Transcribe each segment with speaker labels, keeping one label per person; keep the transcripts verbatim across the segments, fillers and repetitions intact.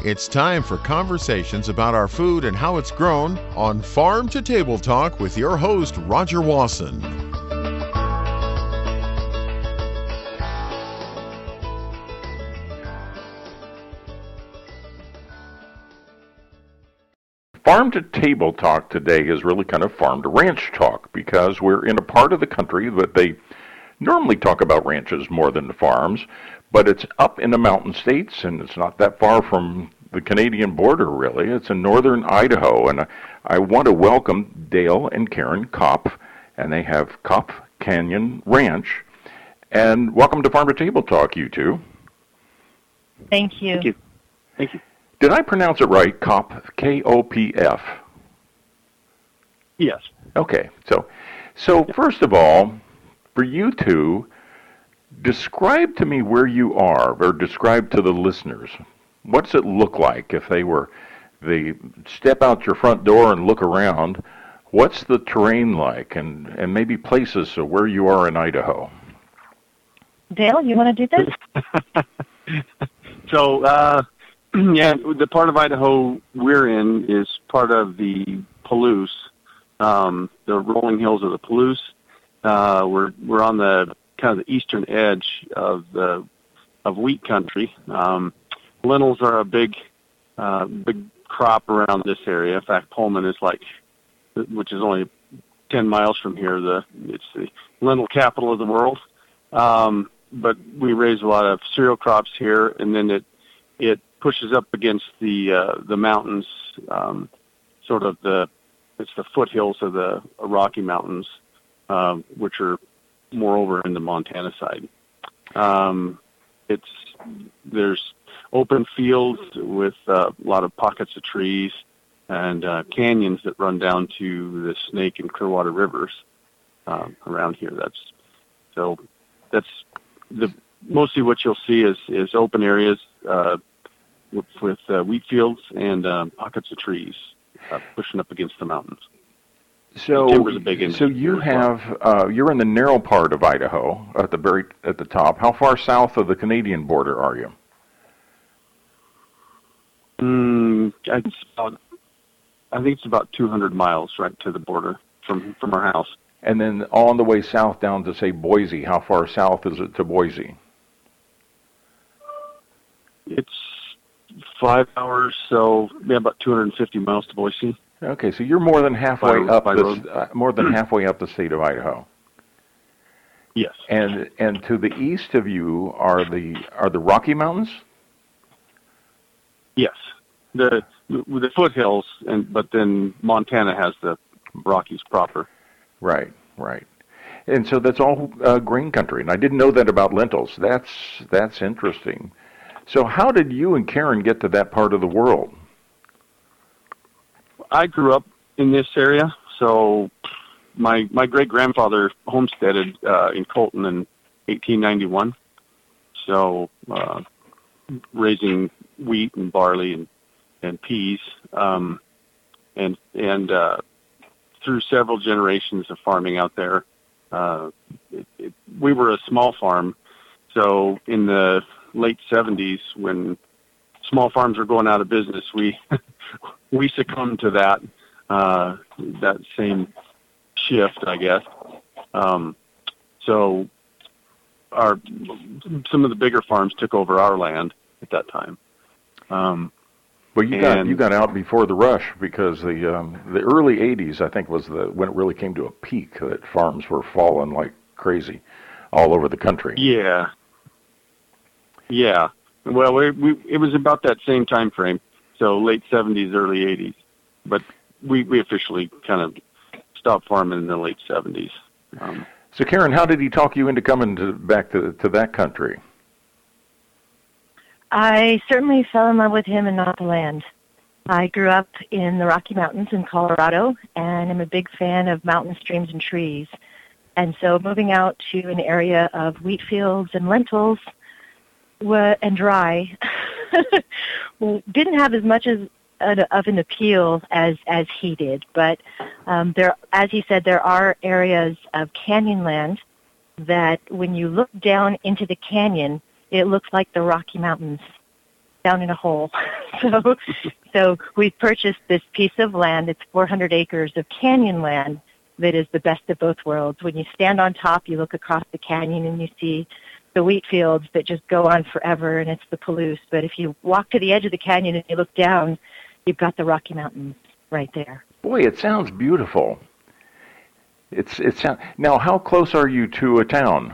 Speaker 1: It's time for conversations about our food and how it's grown on Farm to Table Talk with your host, Roger Wasson.
Speaker 2: Farm to Table Talk today is really kind of farm to ranch talk because we're in a part of the country that they normally talk about ranches more than the farms, but it's up in the mountain states and it's not that far from the Canadian border, really. It's in northern Idaho, and I want to welcome Dale and Karen Kopp, and they have Kopp Canyon Ranch. And welcome to Farm to Table Talk, you two.
Speaker 3: Thank you.
Speaker 4: Thank you. Thank you.
Speaker 2: Did I pronounce it right? Kopp, K O P F?
Speaker 4: Yes.
Speaker 2: Okay. So, so first of all, for you two, describe to me where you are, or describe to the listeners. What does it look like if they were, they step out your front door and look around? What's the terrain like, and, and maybe places so where you are in Idaho?
Speaker 3: Dale, you want to do this?
Speaker 4: so, uh, yeah, the part of Idaho we're in is part of the Palouse, um, the rolling hills of the Palouse. Uh, we're we're on the kind of the eastern edge of the of wheat country. Um, lentils are a big uh, big crop around this area. In fact, Pullman is like, which is only ten miles from here. The it's the lentil capital of the world. Um, but we raise a lot of cereal crops here, and then it it pushes up against the uh, the mountains, um, sort of the it's the foothills of the Rocky Mountains, um, which are more over in the Montana side. Um, it's there's open fields with uh, a lot of pockets of trees and uh, canyons that run down to the Snake and Clearwater rivers um, around here. That's so that's the mostly what you'll see is is open areas uh, with, with uh, wheat fields and um, pockets of trees uh, pushing up against the mountains.
Speaker 2: So,
Speaker 4: timber's a big
Speaker 2: so you have uh, you're in the narrow part of Idaho at the very at the top. How far south of the Canadian border are you?
Speaker 4: Mm, it's about, I think it's about two hundred miles right to the border from from our house.
Speaker 2: And then on the way south down to, say, Boise, how far south is it to Boise?
Speaker 4: It's five hours, so yeah, about two hundred fifty miles to Boise.
Speaker 2: Okay, so you're more than halfway
Speaker 4: by,
Speaker 2: up
Speaker 4: by
Speaker 2: the uh, more than halfway up the state of Idaho.
Speaker 4: Yes.
Speaker 2: And and to the east of you are the are the Rocky Mountains?
Speaker 4: Yes. The the foothills, and but then Montana has the Rockies proper.
Speaker 2: Right, right. And so that's all uh, grain country, and I didn't know that about lentils. That's that's interesting. So how did you and Karen get to that part of the world?
Speaker 4: I grew up in this area, so my my great grandfather homesteaded uh, in Colton in eighteen ninety-one. So uh, raising wheat and barley and and peas, um, and and uh, through several generations of farming out there, uh, it, it, we were a small farm. So in the late seventies, when small farms were going out of business, we we succumbed to that uh, that same shift, I guess. Um, so our some of the bigger farms took over our land at that time. Um,
Speaker 2: well, you got you got out before the rush, because the um, the early eighties, I think, was the when it really came to a peak that farms were falling like crazy all over the country.
Speaker 4: Yeah. Yeah. Well, we, we it was about that same time frame, so late seventies, early eighties. But we, we officially kind of stopped farming in the late seventies. Um,
Speaker 2: so, Karen, how did he talk you into coming to, back to to that country?
Speaker 3: I certainly fell in love with him and not the land. I grew up in the Rocky Mountains in Colorado, and I'm a big fan of mountain streams and trees. And so moving out to an area of wheat fields and lentils wa- and dry didn't have as much as of an appeal as, as he did. But um, there, as he said, there are areas of canyon land that when you look down into the canyon, it looks like the Rocky Mountains down in a hole. so, so we purchased this piece of land. It's four hundred acres of canyon land that is the best of both worlds. When you stand on top, you look across the canyon and you see the wheat fields that just go on forever, and it's the Palouse. But if you walk to the edge of the canyon and you look down, you've got the Rocky Mountains right there.
Speaker 2: Boy, it sounds beautiful. It's it sound, now, how close are you to a town?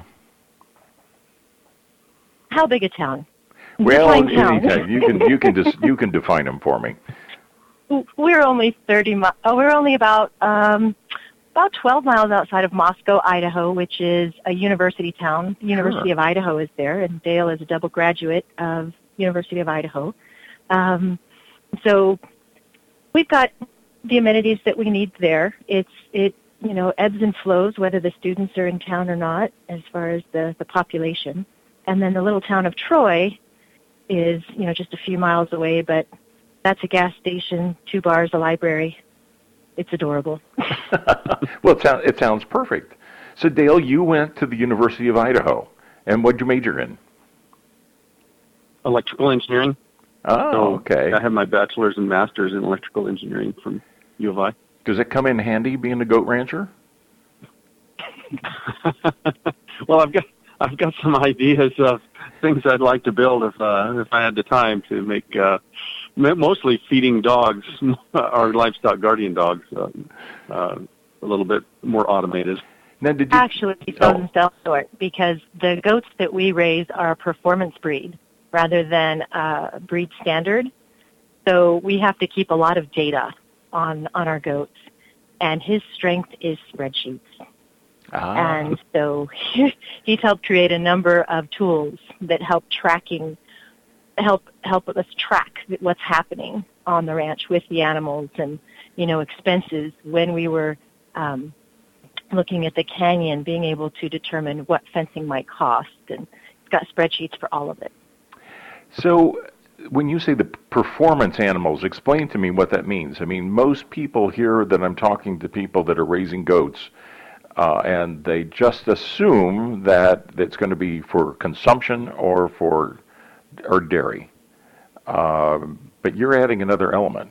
Speaker 3: How big a town?
Speaker 2: Well,
Speaker 3: Define town.
Speaker 2: anytime. you can you can just you can define them for me.
Speaker 3: We're only thirty. Mi- oh, we're only about um, about twelve miles outside of Moscow, Idaho, which is a university town. The University
Speaker 2: Sure.
Speaker 3: of Idaho is there, and Dale is a double graduate of University of Idaho. Um, so we've got the amenities that we need there. It's it you know ebbs and flows whether the students are in town or not, as far as the the population. And then the little town of Troy is you know just a few miles away, but that's a gas station, two bars, a library. It's adorable.
Speaker 2: Well, it sounds, it sounds perfect. So, Dale, you went to the University of Idaho, and what did you major in?
Speaker 4: Electrical engineering.
Speaker 2: Oh,
Speaker 4: So
Speaker 2: okay.
Speaker 4: I have my bachelor's and master's in electrical engineering from U of I.
Speaker 2: Does it come in handy being a goat rancher?
Speaker 4: Well, I've got I've got some ideas of things I'd like to build if uh, if I had the time to make uh, m- mostly feeding dogs, our livestock guardian dogs, uh, uh, a little bit more automated.
Speaker 2: Now, did you?
Speaker 3: Actually, it
Speaker 2: Oh.
Speaker 3: doesn't sell short because the goats that we raise are a performance breed rather than a breed standard. So we have to keep a lot of data on, on our goats, and his strength is spreadsheets.
Speaker 2: Ah.
Speaker 3: And so he's helped create a number of tools that help tracking, help help us track what's happening on the ranch with the animals and, you know, expenses when we were um, looking at the canyon, being able to determine what fencing might cost. And it's got spreadsheets for all of it.
Speaker 2: So, when you say the performance animals, explain to me what that means. I mean, most people here that I'm talking to people that are raising goats, uh, and they just assume that it's going to be for consumption or for or dairy. Um, but you're adding another element.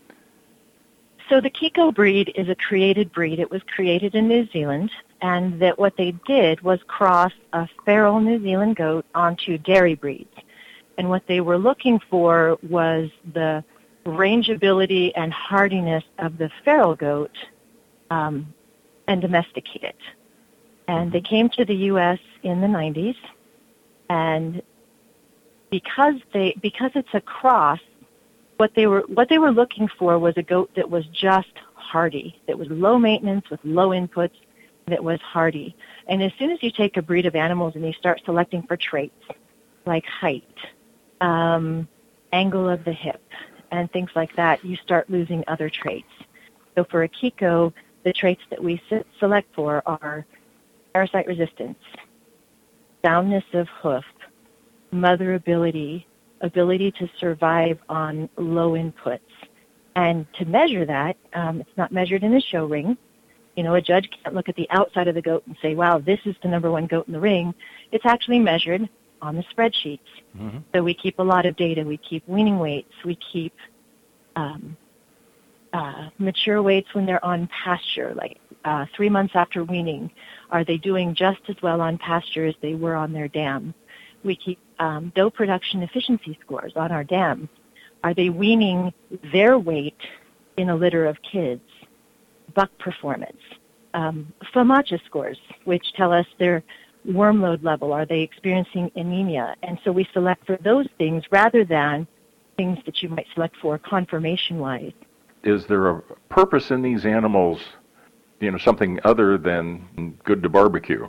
Speaker 3: So the Kiko breed is a created breed. It was created in New Zealand, and that what they did was cross a feral New Zealand goat onto dairy breeds. And what they were looking for was the rangeability and hardiness of the feral goat um, and domesticate it. And they came to the U S in the nineties, and because they because it's a cross, what they were what they were looking for was a goat that was just hardy, that was low maintenance with low inputs, that was hardy. And as soon as you take a breed of animals and you start selecting for traits like height, um, angle of the hip, and things like that, you start losing other traits. So for a Kiko, the traits that we select for are parasite resistance, soundness of hoof, motherability, ability to survive on low inputs. And to measure that, um, it's not measured in a show ring. You know, a judge can't look at the outside of the goat and say, wow, this is the number one goat in the ring. It's actually measured on the spreadsheets. Mm-hmm. So we keep a lot of data. We keep weaning weights. We keep um, uh, mature weights when they're on pasture, like uh, three months after weaning. Are they doing just as well on pasture as they were on their dam? We keep um, doe production efficiency scores on our dams. Are they weaning their weight in a litter of kids? Buck performance. Um, FAMACHA scores, which tell us their worm load level. Are they experiencing anemia? And so we select for those things rather than things that you might select for conformation-wise.
Speaker 2: Is there a purpose in these animals, you know, something other than good to barbecue?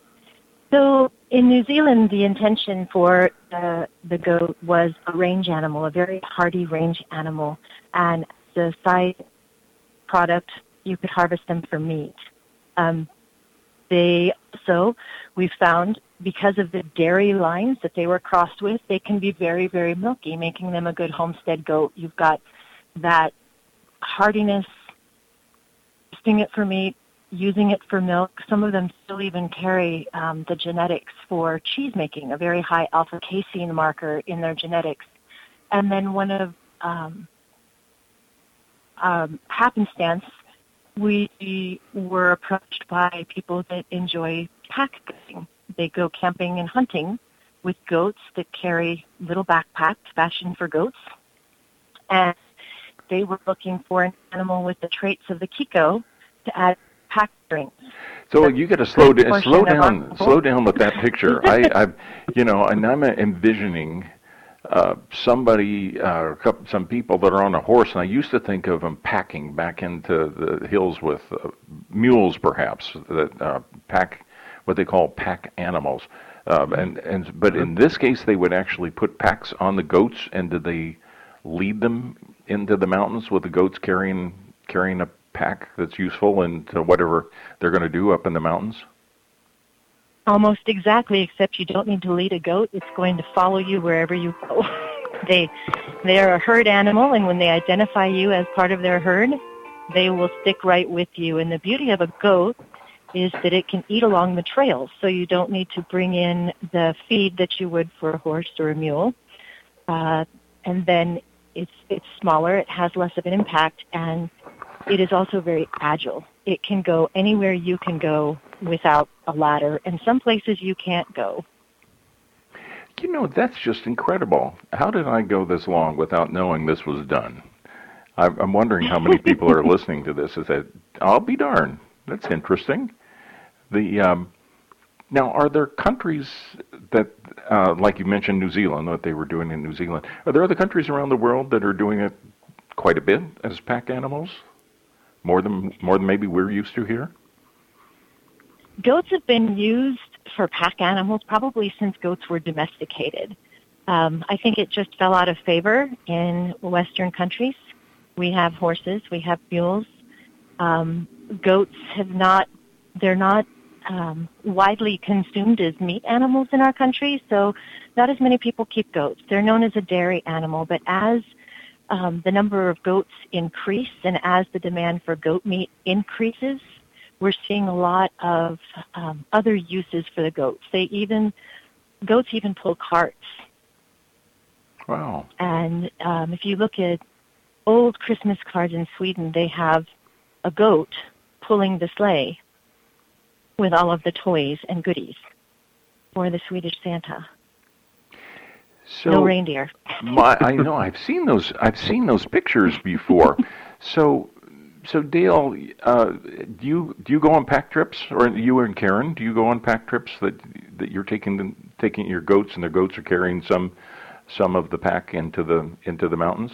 Speaker 3: So in New Zealand, the intention for uh, the goat was a range animal, a very hardy range animal, and the side product, you could harvest them for meat. Um, they also, we found, because of the dairy lines that they were crossed with, they can be very, very milky, making them a good homestead goat. You've got that hardiness, using it for meat, using it for milk. Some of them still even carry um, the genetics for cheese making, a very high alpha-casein marker in their genetics. And then one of um, um, happenstance, we were approached by people that enjoy pack goating. They go camping and hunting with goats that carry little backpacks fashioned for goats. And they were looking for an animal with the traits of the Kiko to add pack strings.
Speaker 2: So you got to slow down, slow down, slow down with that picture. I, I, you know, and I'm envisioning uh, somebody, uh, some people that are on a horse, and I used to think of them packing back into the hills with uh, mules, perhaps that uh, pack what they call pack animals. Um, and and but in this case, they would actually put packs on the goats, and did they lead them into the mountains with the goats carrying carrying a pack that's useful into whatever they're going to do up in the mountains?
Speaker 3: Almost exactly, except you don't need to lead a goat. It's going to follow you wherever you go. they they are a herd animal, and when they identify you as part of their herd, they will stick right with you. And the beauty of a goat is that it can eat along the trails, so you don't need to bring in the feed that you would for a horse or a mule. Uh, and then it's it's smaller, it has less of an impact, and it is also very agile. It can go anywhere you can go without a ladder, and some places you can't go.
Speaker 2: You know, that's just incredible. How did I go this long without knowing this was done? I'm wondering how many people are listening to this and said, I'll be darned, that's interesting. The um, now, are there countries that, uh, like you mentioned, New Zealand, what they were doing in New Zealand, are there other countries around the world that are doing it quite a bit as pack animals? More than more than maybe we're used to here?
Speaker 3: Goats have been used for pack animals probably since goats were domesticated. Um, I think it just fell out of favor in Western countries. We have horses, we have mules. Um, goats have not, they're not um, widely consumed as meat animals in our country, so not as many people keep goats. They're known as a dairy animal, but as um, the number of goats increase and as the demand for goat meat increases, we're seeing a lot of um, other uses for the goats. They even, goats even pull carts.
Speaker 2: Wow.
Speaker 3: And um, if you look at old Christmas cards in Sweden, they have a goat pulling the sleigh with all of the toys and goodies for the Swedish Santa.
Speaker 2: So
Speaker 3: no reindeer.
Speaker 2: my, I know I've seen those. I've seen those pictures before. so, so Dale, uh, do you do you go on pack trips, or you and Karen, do you go on pack trips that that you're taking the, taking your goats and the goats are carrying some some of the pack into the into the mountains?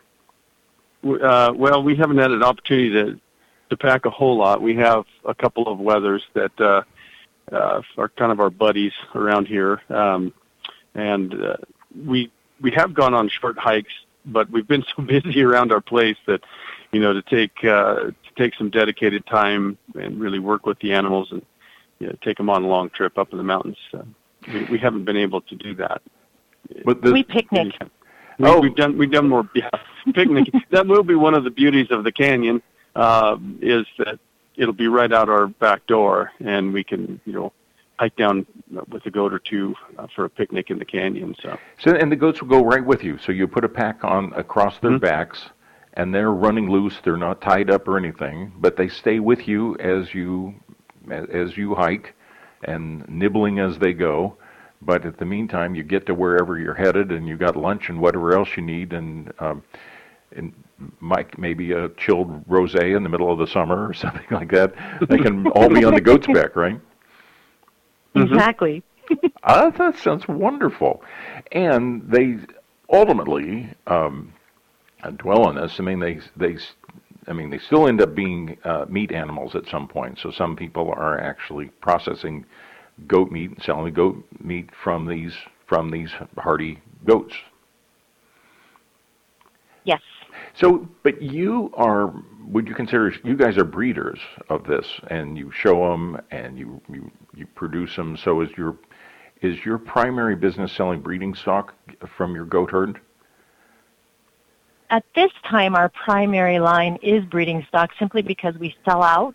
Speaker 4: Uh, well, we haven't had an opportunity to, to pack a whole lot. We have a couple of weathers that uh, uh, are kind of our buddies around here, um, and uh, we we have gone on short hikes, but we've been so busy around our place that, you know, to take uh, to take some dedicated time and really work with the animals and, you know, take them on a long trip up in the mountains. Uh, we, we haven't been able to do that.
Speaker 2: But the,
Speaker 3: we picnic.
Speaker 4: We, oh. We've done we've done more yeah, picnic. That will be one of the beauties of the canyon, uh, is that it'll be right out our back door, and we can, you know, hike down with a goat or two uh, for a picnic in the canyon. So,
Speaker 2: so and the goats will go right with you. So you put a pack on across their mm-hmm. backs, and they're running loose. They're not tied up or anything, but they stay with you as you as you hike, and nibbling as they go. But at the meantime, you get to wherever you're headed, and you got lunch and whatever else you need, and um, and Mike, maybe a chilled rosé in the middle of the summer or something like that. They can all be on the goat's back, right?
Speaker 3: Exactly.
Speaker 2: uh, that sounds wonderful. And they ultimately um, dwell on this. I mean, they they, I mean, they still end up being uh, meat animals at some point. So some people are actually processing goat meat and selling goat meat from these from these hardy goats.
Speaker 3: Yes.
Speaker 2: So, but you are, would you consider, you guys are breeders of this, and you show them and you, you, you produce them. So is your, is your primary business selling breeding stock from your goat herd?
Speaker 3: At this time, our primary line is breeding stock simply because we sell out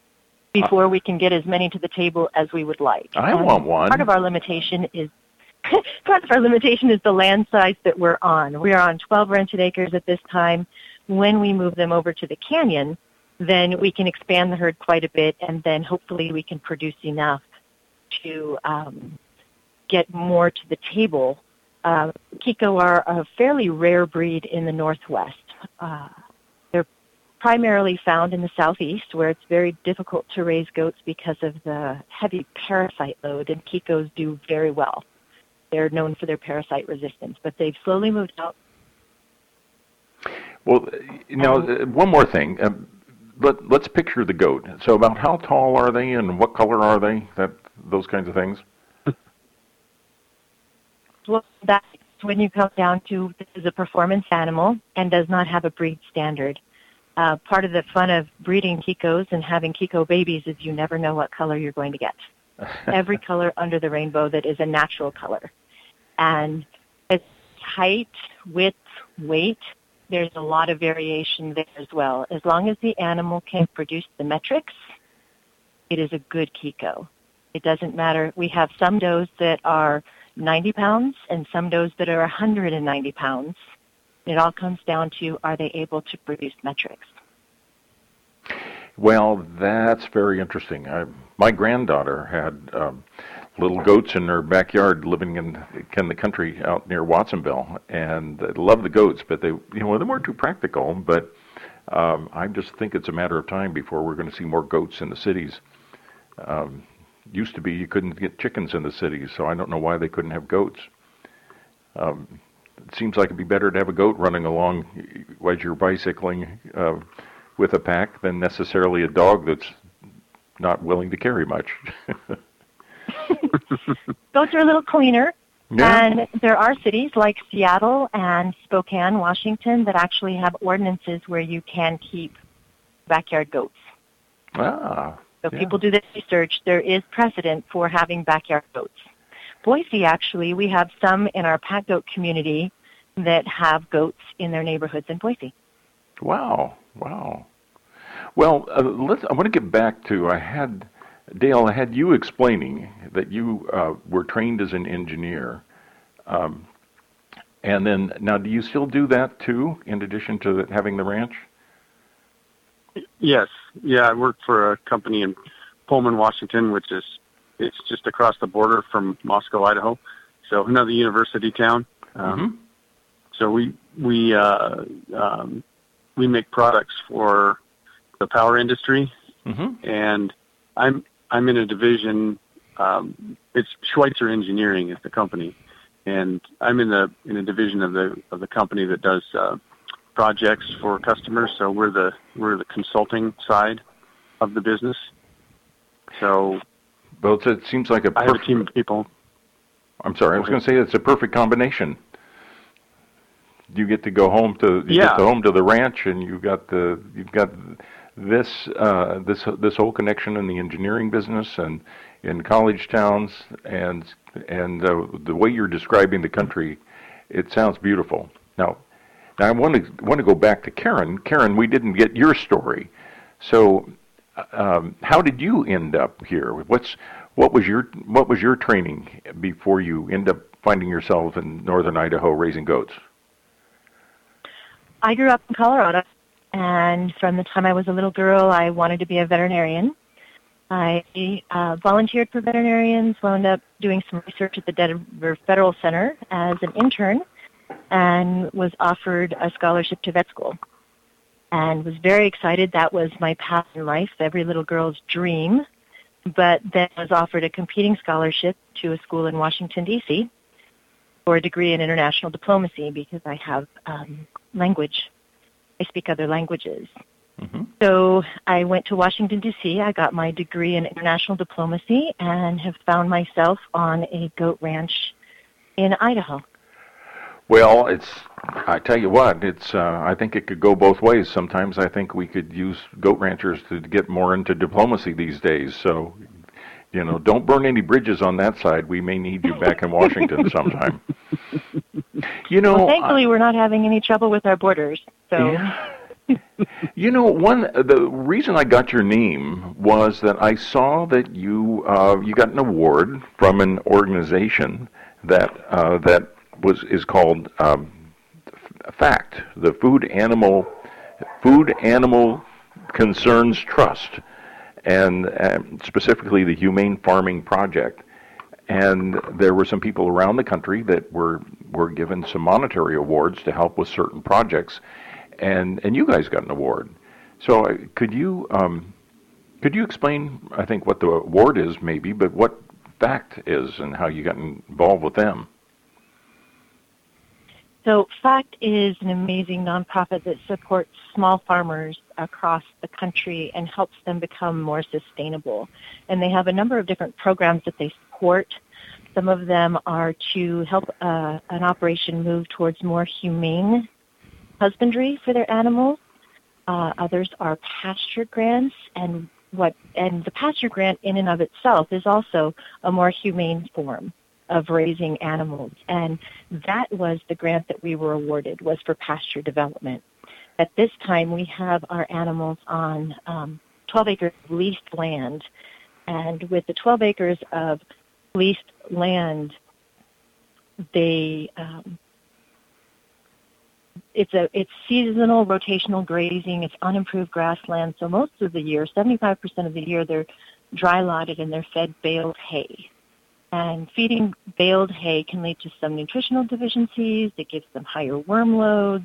Speaker 3: before uh, we can get as many to the table as we would like.
Speaker 2: I
Speaker 3: and
Speaker 2: want one.
Speaker 3: Part of our limitation is part of our limitation is the land size that we're on. We are on twelve rented acres at this time. When we move them over to the canyon, then we can expand the herd quite a bit, and then hopefully we can produce enough to um, get more to the table. Uh, Kiko are a fairly rare breed in the Northwest. Uh, they're primarily found in the Southeast, where it's very difficult to raise goats because of the heavy parasite load, and Kikos do very well. They're known for their parasite resistance, but they've slowly moved out.
Speaker 2: Well, you know, um, one more thing. Um, let, let's picture the goat. So about how tall are they and what color are they? That those kinds of things?
Speaker 3: Well, that's when you come down to this is a performance animal and does not have a breed standard. Uh, part of the fun of breeding Kikos and having Kiko babies is you never know what color you're going to get. Every color under the rainbow that is a natural color. And it's height, width, weight, there's a lot of variation there as well. As long as the animal can produce the metrics, it is a good Kiko. It doesn't matter. We have some does that are ninety pounds and some does that are one hundred ninety pounds. It all comes down to, are they able to produce metrics?
Speaker 2: Well, that's very interesting. I, my granddaughter had um, little goats in her backyard living in, in the country out near Watsonville, and they loved the goats, but they, you know, they weren't too practical, but um, I just think it's a matter of time before we're going to see more goats in the cities. Um, used to be you couldn't get chickens in the cities, so I don't know why they couldn't have goats. Um, it seems like it'd be better to have a goat running along as you're bicycling uh, with a pack than necessarily a dog that's not willing to carry much.
Speaker 3: Goats are a little cleaner,
Speaker 2: yeah.
Speaker 3: And there are cities like Seattle and Spokane, Washington, that actually have ordinances where you can keep backyard goats.
Speaker 2: Ah,
Speaker 3: So
Speaker 2: yeah.
Speaker 3: people do this research. There is precedent for having backyard goats. Boise, actually, we have some in our pack goat community that have goats in their neighborhoods in Boise.
Speaker 2: Wow, wow. Well, uh, let's. I want to get back to, I had, Dale, I had you explaining that you uh, were trained as an engineer. Um, and then, now do you still do that too, in addition to the, having the ranch?
Speaker 4: Yes. Yeah, I work for a company in Pullman, Washington, which is, it's just across the border from Moscow, Idaho. So another university town. Um,
Speaker 2: mm-hmm.
Speaker 4: So we, we, uh, um, we make products for the power industry,
Speaker 2: mm-hmm.
Speaker 4: and I'm, I'm in a division, um, it's Schweitzer Engineering is the company, and I'm in the, in a division of the, of the company that does, uh, projects for customers. So we're the, we're the consulting side of the business. So
Speaker 2: Well, it's, it seems like a
Speaker 4: I have a
Speaker 2: perfect,
Speaker 4: team of people.
Speaker 2: I'm sorry, I was going to say it's a perfect combination. You get to go home to you
Speaker 4: Yeah.
Speaker 2: get to home to the ranch, and you've got the you've got this uh, this this whole connection in the engineering business and in college towns, and and uh, the way you're describing the country, it sounds beautiful. Now, now I want to want to go back to Karen. Karen, we didn't get your story, so um, how did you end up here? What's what was your what was your training before you end up finding yourself in northern Idaho raising goats?
Speaker 3: I grew up in Colorado, and from the time I was a little girl, I wanted to be a veterinarian. I uh, volunteered for veterinarians, wound up doing some research at the Denver Federal Center as an intern, and was offered a scholarship to vet school. And was very excited. That was my path in life, every little girl's dream. But then was offered a competing scholarship to a school in Washington, D C for a degree in international diplomacy because I have um, language. I speak other languages.
Speaker 2: Mm-hmm.
Speaker 3: So I went to Washington, D C I got my degree in international diplomacy and have found myself on a goat ranch in Idaho.
Speaker 2: Well, it's, I tell you what, it's, uh, I think it could go both ways. Sometimes I think we could use goat ranchers to get more into diplomacy these days. So, you know, don't burn any bridges on that side. We may need you back in Washington sometime. You know,
Speaker 3: Well, thankfully,
Speaker 2: I,
Speaker 3: we're not having any trouble with our borders. So.
Speaker 2: Yeah. You know, one the reason I got your name was that I saw that you uh, you got an award from an organization. that uh, that was is called um, FACT, the Food Animal Food Animal Concerns Trust, and uh, specifically the Humane Farming Project. And there were some people around the country that were were given some monetary awards to help with certain projects, and and you guys got an award. So uh, could you um, could you explain, I think, what the award is, maybe, but what FACT is and how you got involved with them?
Speaker 3: So FACT is an amazing nonprofit that supports small farmers across the country and helps them become more sustainable. And they have a number of different programs that they support. Some of them are to help uh, an operation move towards more humane husbandry for their animals. Uh, others are pasture grants, and what and the pasture grant in and of itself is also a more humane form of raising animals, and that was the grant that we were awarded, was for pasture development. At this time, we have our animals on um, twelve acres of leased land, and with the twelve acres of leased land, they um, it's a it's seasonal rotational grazing. It's unimproved grassland, so most of the year, seventy-five percent of the year, they're dry lotted and they're fed baled hay. And feeding baled hay can lead to some nutritional deficiencies. It gives them higher worm loads,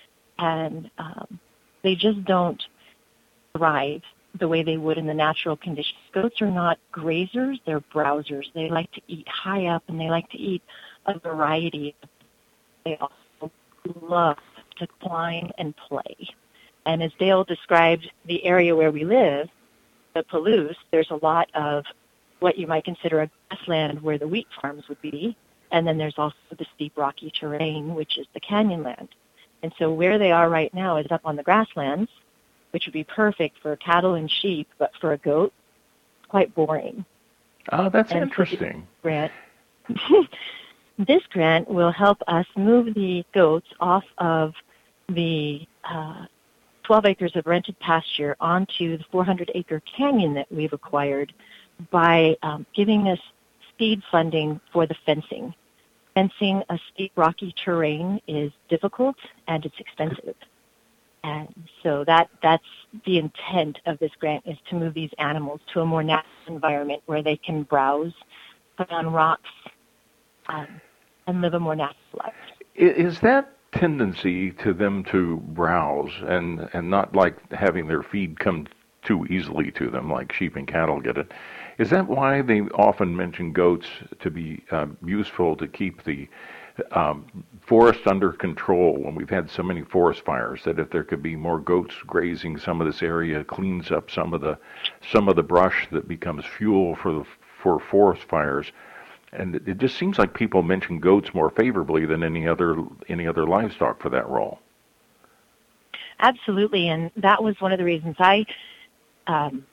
Speaker 3: and um, they just don't thrive the way they would in the natural conditions. Goats are not grazers, they're browsers. They like to eat high up, and they like to eat a variety. They also love to climb and play. And as Dale described the area where we live, the Palouse, there's a lot of what you might consider a grassland where the wheat farms would be, and then there's also the steep rocky terrain, which is the canyon land. And so where they are right now is up on the grasslands, which would be perfect for cattle and sheep, but for a goat, it's quite boring.
Speaker 2: Oh, that's
Speaker 3: and
Speaker 2: interesting.
Speaker 3: So this, grant, this grant will help us move the goats off of the uh, twelve acres of rented pasture onto the four hundred acre canyon that we've acquired by um, giving us seed funding for the fencing. Fencing a steep, rocky terrain is difficult and it's expensive. And so that that's the intent of this grant, is to move these animals to a more natural environment where they can browse, put on rocks, um, and live a more natural life.
Speaker 2: Is that tendency to them to browse and, and not like having their feed come too easily to them like sheep and cattle get it, is that why they often mention goats to be uh, useful to keep the um, forest under control when we've had so many forest fires, that if there could be more goats grazing some of this area, it cleans up some of the some of the brush that becomes fuel for the for forest fires? And it just seems like people mention goats more favorably than any other any other livestock for that role.
Speaker 3: Absolutely, and that was one of the reasons I um,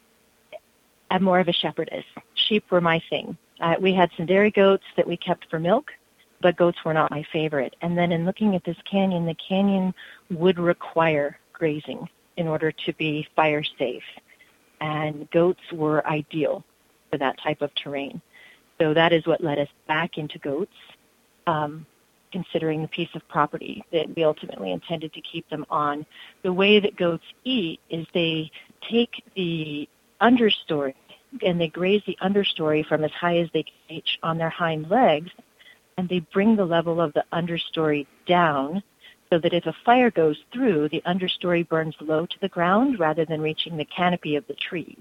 Speaker 3: I'm more of a shepherdess. Sheep were my thing. Uh, we had some dairy goats that we kept for milk, but goats were not my favorite. And then in looking at this canyon, the canyon would require grazing in order to be fire safe. And goats were ideal for that type of terrain. So that is what led us back into goats, um, considering the piece of property that we ultimately intended to keep them on. The way that goats eat is they take the understory, and they graze the understory from as high as they can reach on their hind legs, and they bring the level of the understory down so that if a fire goes through, the understory burns low to the ground rather than reaching the canopy of the trees.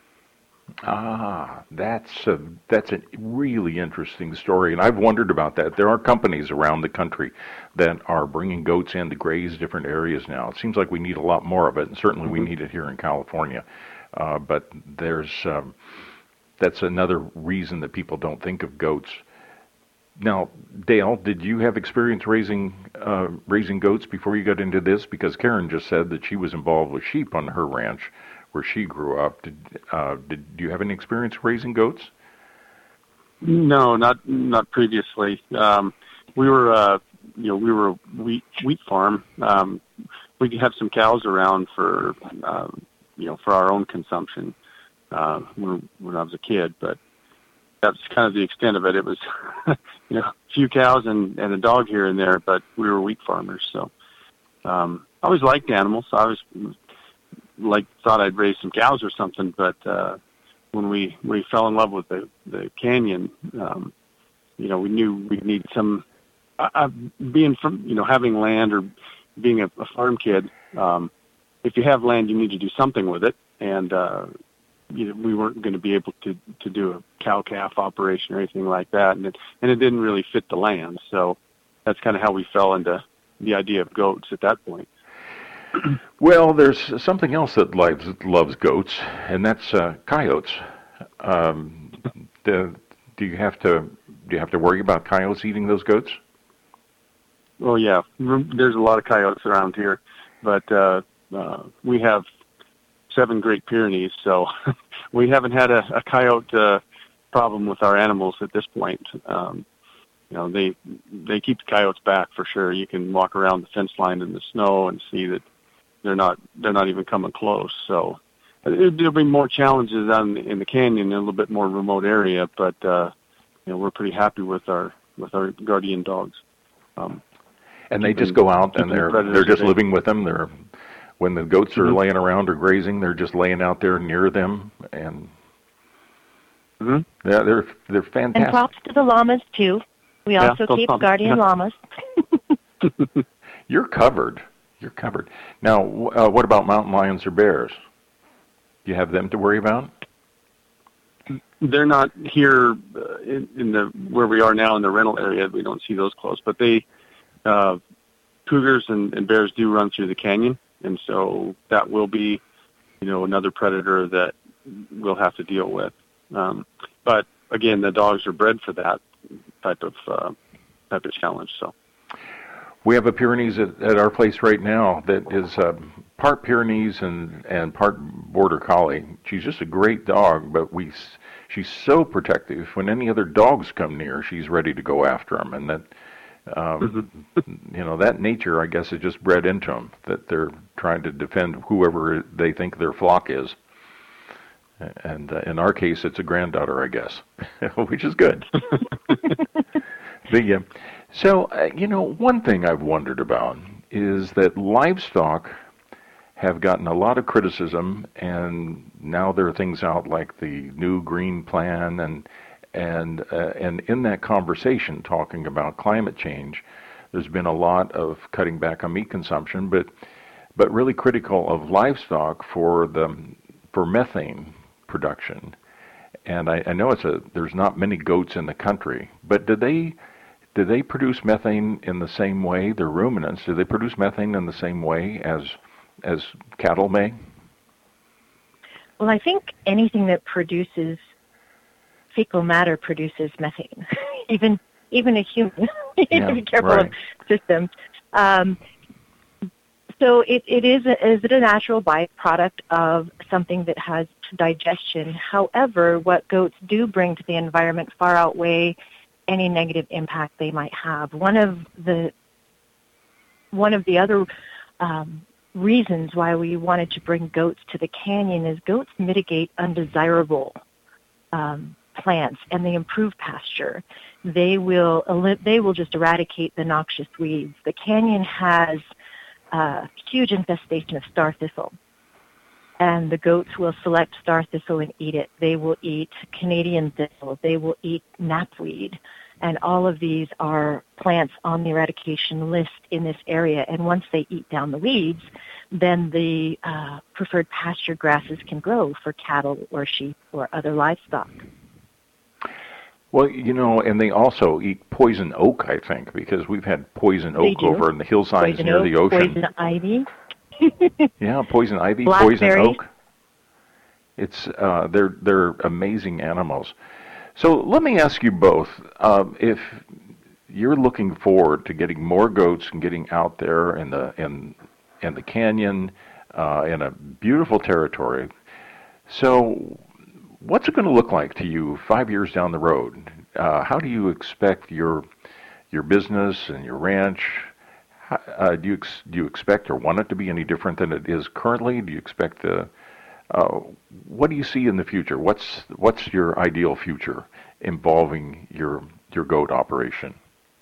Speaker 2: Ah, that's a, that's a really interesting story, and I've wondered about that. There are companies around the country that are bringing goats in to graze different areas now. It seems like we need a lot more of it, and certainly we need it here in California. Uh, but there's um, that's another reason that people don't think of goats. Now, Dale, did you have experience raising uh, raising goats before you got into this? Because Karen just said that she was involved with sheep on her ranch where she grew up. Did uh, did you have any experience raising goats?
Speaker 4: No, not not previously. Um, we were, uh, you know, we were a wheat wheat farm. Um, we could have some cows around for, um, you know, for our own consumption uh, when when I was a kid. But that's kind of the extent of it. It was, you know, a few cows and, and a dog here and there, but we were wheat farmers. So um, I always liked animals. I always like thought I'd raise some cows or something. But uh, when we, we fell in love with the, the canyon, um, you know, we knew we'd need some, uh, being from, you know, having land or being a, a farm kid, um, if you have land, you need to do something with it. And, uh, you know, we weren't going to be able to, to do a cow-calf operation or anything like that. And it, and it didn't really fit the land. So that's kind of how we fell into the idea of goats at that point.
Speaker 2: Well, there's something else that loves, loves goats, and that's uh, coyotes. Um, the, do you have to do you have to worry about coyotes eating those goats?
Speaker 4: Oh yeah, there's a lot of coyotes around here, but uh, uh, we have seven Great Pyrenees, so we haven't had a, a coyote uh, problem with our animals at this point. Um, you know, they they keep the coyotes back for sure. You can walk around the fence line in the snow and see that they're not they're not even coming close. So there'll be more challenges on in the canyon in a little bit more remote area, but uh, you know, we're pretty happy with our with our guardian dogs. Um,
Speaker 2: and they just go out and they're the they're just living with them. They're when the goats are mm-hmm. laying around or grazing, they're just laying out there near them, and mm-hmm. yeah, they're they're fantastic.
Speaker 3: And props to the llamas too. We
Speaker 4: yeah,
Speaker 3: also keep
Speaker 4: llamas.
Speaker 3: guardian
Speaker 4: yeah.
Speaker 3: llamas.
Speaker 2: You're covered. You're covered. Now, uh, what about mountain lions or bears? Do you have them to worry about?
Speaker 4: They're not here uh, in, in the where we are now in the rental area. We don't see those close, but they uh, cougars and, and bears do run through the canyon, and so that will be, you know, another predator that we'll have to deal with. Um, but again, the dogs are bred for that type of uh, type of challenge. So.
Speaker 2: We have a Pyrenees at, at our place right now that is uh, part Pyrenees and, and part Border Collie. She's just a great dog, but we she's so protective. When any other dogs come near, she's ready to go after them. And that, um, you know, that nature, I guess, is just bred into them, that they're trying to defend whoever they think their flock is. And uh, in our case, it's a granddaughter, I guess, which is good. the, uh, so, uh, you know, one thing I've wondered about is that livestock have gotten a lot of criticism, and now there are things out like the new green plan, and and uh, and in that conversation talking about climate change, there's been a lot of cutting back on meat consumption, but but really critical of livestock for the for methane production. And I, I know it's a there's not many goats in the country, but do they do they produce methane in the same way? They're ruminants. Do they produce methane in the same way as as cattle may?
Speaker 3: Well, I think anything that produces fecal matter produces methane. even even a human. You
Speaker 2: yeah,
Speaker 3: have to be careful
Speaker 2: right.
Speaker 3: of systems. Um, so it, it is a, is it a natural byproduct of something that has digestion. However, what goats do bring to the environment far outweigh any negative impact they might have. One of the one of the other um, reasons why we wanted to bring goats to the canyon is goats mitigate undesirable um, plants, and they improve pasture. They will they will just eradicate the noxious weeds. The canyon has a huge infestation of star thistle, and the goats will select star thistle and eat it. They will eat Canadian thistle. They will eat knapweed. And all of these are plants on the eradication list in this area. And once they eat down the weeds, then the uh, preferred pasture grasses can grow for cattle or sheep or other livestock.
Speaker 2: Well, you know, and they also eat poison oak, I think, because we've had poison oak over in the hillsides
Speaker 3: poison
Speaker 2: near
Speaker 3: oak,
Speaker 2: the ocean.
Speaker 3: Poison ivy.
Speaker 2: Yeah, poison ivy, poison oak. It's uh, they're they're amazing animals. So let me ask you both, um, if you're looking forward to getting more goats and getting out there in the in in the canyon, uh, in a beautiful territory, so what's it going to look like to you five years down the road? Uh, how do you expect your your business and your ranch? Uh, do you ex- do you expect or want it to be any different than it is currently? Do you expect the Uh, what do you see in the future? What's what's your ideal future involving your your goat operation?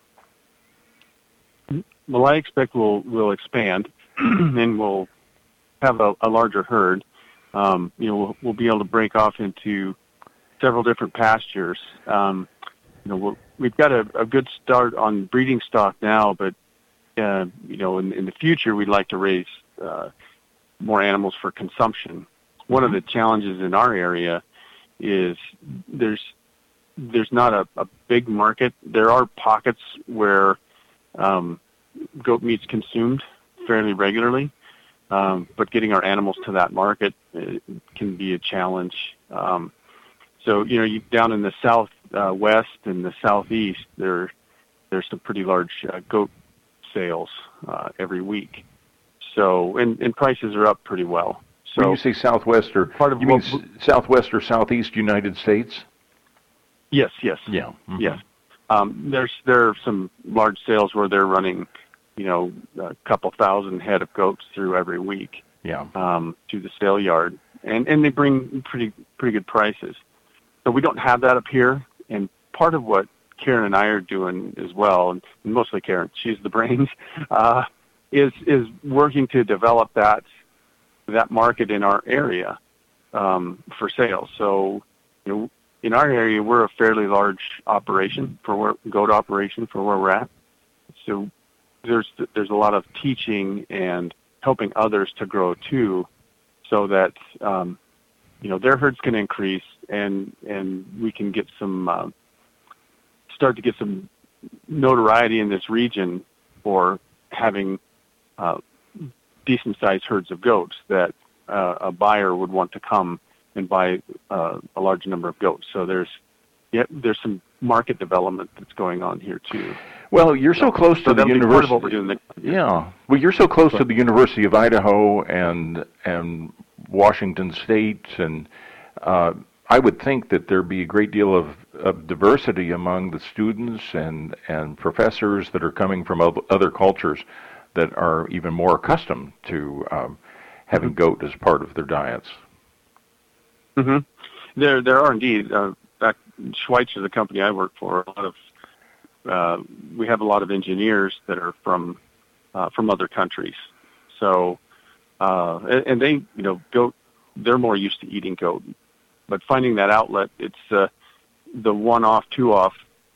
Speaker 4: Well, I expect we'll we'll expand and we'll have a, a larger herd. Um, you know, we'll, we'll be able to break off into several different pastures. Um, you know, we'll, we've got a, a good start on breeding stock now, but uh, you know, in, in the future, we'd like to raise uh, more animals for consumption. One of the challenges in our area is there's there's not a, a big market. There are pockets where um, goat meat's consumed fairly regularly, um, but getting our animals to that market uh, can be a challenge. Um, so, you know, you, down in the south uh, west and the southeast, there there's some pretty large uh, goat sales uh, every week. So, and, and prices are up pretty well. So,
Speaker 2: when you say southwest or
Speaker 4: part of
Speaker 2: you mean
Speaker 4: what,
Speaker 2: s- southwest or southeast United States?
Speaker 4: Yes, yes,
Speaker 2: Yeah. Mm-hmm.
Speaker 4: yes. Um, there's there are some large sales where they're running, you know, a couple thousand head of goats through every week.
Speaker 2: Yeah.
Speaker 4: Um, to the sale yard, and and they bring pretty pretty good prices. So we don't have that up here, and part of what Karen and I are doing as well, and mostly Karen, she's the brains, uh, is is working to develop that that market in our area um, for sales. So, you know, in our area, we're a fairly large operation for where goat operation for where we're at. So there's there's a lot of teaching and helping others to grow too, so that um, you know their herds can increase and and we can get some uh, start to get some notoriety in this region for having uh, decent sized herds of goats that uh, a buyer would want to come and buy uh, a large number of goats. So there's yeah, there's some market development that's going on here too.
Speaker 2: Well, you're so close
Speaker 4: So
Speaker 2: to the
Speaker 4: that'll be part of
Speaker 2: university.
Speaker 4: what we're doing. The,
Speaker 2: Yeah. Well, you're so close to the University of Idaho and and Washington State, and uh, I would think that there'd be a great deal of, of diversity among the students and and professors that are coming from oth- other cultures that are even more accustomed to um, having goat as part of their diets.
Speaker 4: hmm There, there are indeed. Uh, back Schweitzer, the company I work for, a lot of uh, we have a lot of engineers that are from uh, from other countries. So, uh, and, and they, you know, goat. They're more used to eating goat, but finding that outlet, it's uh, the one-off, two-off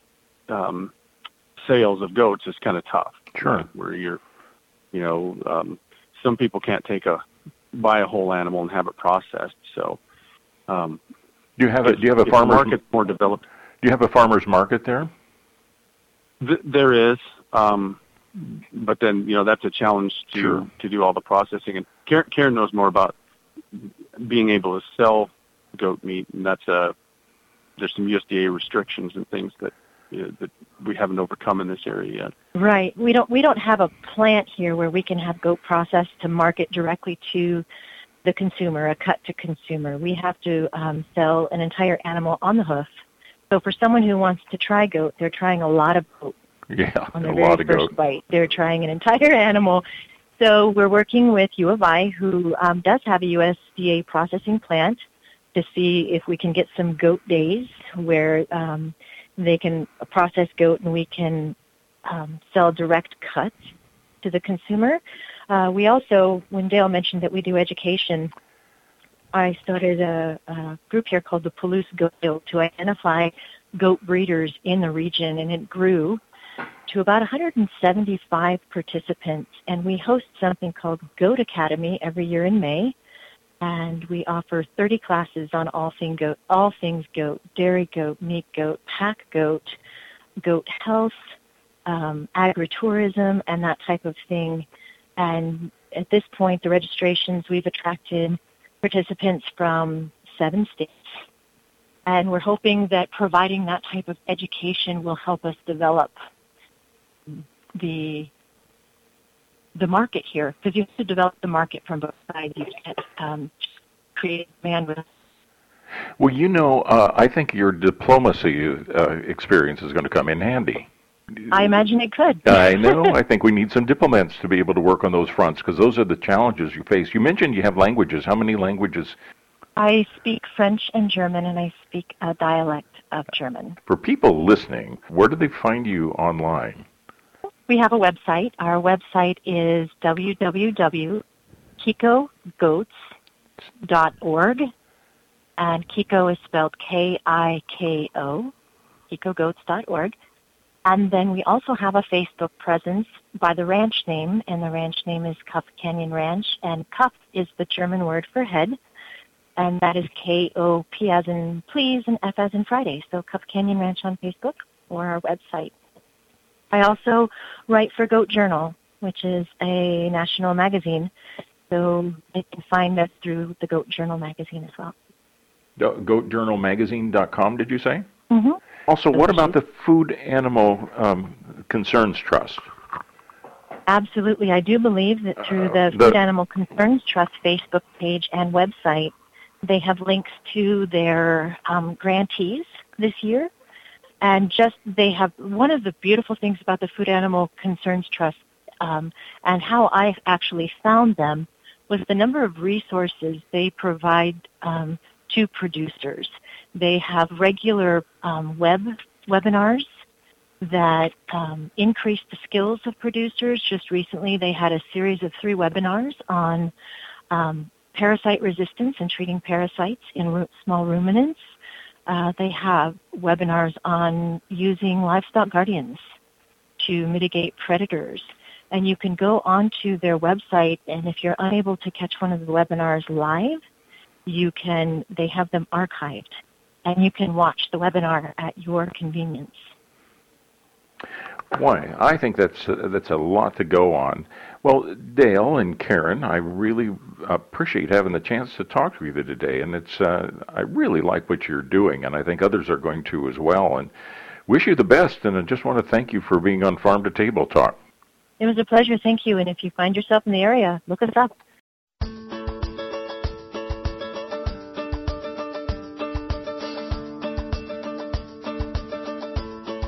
Speaker 4: um, sales of goats is kind of tough.
Speaker 2: Sure.
Speaker 4: Right? Where you're, you know, um, some people can't take a buy a whole animal and have it processed. So. Um,
Speaker 2: Do you have a Do you have a
Speaker 4: if
Speaker 2: farmers
Speaker 4: the market more developed?
Speaker 2: Do you have a farmers market there?
Speaker 4: Th- there is, um, but then you know that's a challenge to
Speaker 2: Sure.
Speaker 4: to do all the processing. And Karen, Karen knows more about being able to sell goat meat, and that's a there's some U S D A restrictions and things that you know, that we haven't overcome in this area yet.
Speaker 3: Right. We don't we don't have a plant here where we can have goat processed to market directly to the consumer, a cut to consumer. We have to um, sell an entire animal on the hoof. So for someone who wants to try goat, they're trying a lot of goat
Speaker 2: Yeah,
Speaker 3: on
Speaker 2: a
Speaker 3: their
Speaker 2: lot
Speaker 3: very
Speaker 2: of
Speaker 3: first
Speaker 2: goat.
Speaker 3: bite. They're trying an entire animal. So we're working with U of I, who um, does have a U S D A processing plant, to see if we can get some goat days where um, they can process goat and we can um, sell direct cuts to the consumer. Uh, we also, when Dale mentioned that we do education, I started a, a group here called the Palouse Goat Guild to identify goat breeders in the region, and it grew to about one hundred seventy-five participants. And we host something called Goat Academy every year in May, and we offer thirty classes on all thing goat, all things goat, dairy goat, meat goat, pack goat, goat health, um, agritourism, and that type of thing. And at this point, the registrations, we've attracted participants from seven states. And we're hoping that providing that type of education will help us develop the the market here. Because you have to develop the market from both sides. You can't um, just create demand with.
Speaker 2: Well, you know, uh, I think your diplomacy uh, experience is going to come in handy.
Speaker 3: I imagine it could.
Speaker 2: I know. I think we need some diplomats to be able to work on those fronts, because those are the challenges you face. You mentioned you have languages. How many languages
Speaker 3: I speak French and German, and I speak a dialect of German.
Speaker 2: For people listening, where do they find you online?
Speaker 3: We have a website. Our website is w w w dot kiko goats dot org, and Kiko is spelled K I K O, kiko goats dot org. And then we also have a Facebook presence by the ranch name, and the ranch name is Cuff Canyon Ranch, and Cuff is the German word for head, and that is K O P as in please and F as in Friday. So Cuff Canyon Ranch on Facebook or our website. I also write for Goat Journal, which is a national magazine, so they can find us through the Goat Journal magazine as well.
Speaker 2: goat journal magazine dot com, did you say?
Speaker 3: Mm-hmm.
Speaker 2: Also, what about the Food Animal um, Concerns Trust?
Speaker 3: Absolutely. I do believe that through the,
Speaker 2: Uh, the
Speaker 3: Food Animal Concerns Trust Facebook page and website, they have links to their um, grantees this year. And just they have one of the beautiful things about the Food Animal Concerns Trust um, and how I actually found them was the number of resources they provide um, to producers. They have regular um, web webinars that um, increase the skills of producers. Just recently, they had a series of three webinars on um, parasite resistance and treating parasites in ru- small ruminants. Uh, they have webinars on using livestock guardians to mitigate predators. And you can go onto their website, and if you're unable to catch one of the webinars live, you can. They have them archived, and you can watch the webinar at your convenience.
Speaker 2: Boy, I think that's uh, that's a lot to go on. Well, Dale and Karen, I really appreciate having the chance to talk to you today, and it's uh, I really like what you're doing, and I think others are going to as well. And wish you the best, and I just want to thank you for being on Farm to Table Talk.
Speaker 3: It was a pleasure. Thank you. And if you find yourself in the area, look us up.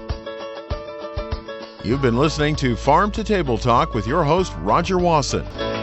Speaker 1: You've been listening to Farm to Table Talk with your host, Roger Wasson.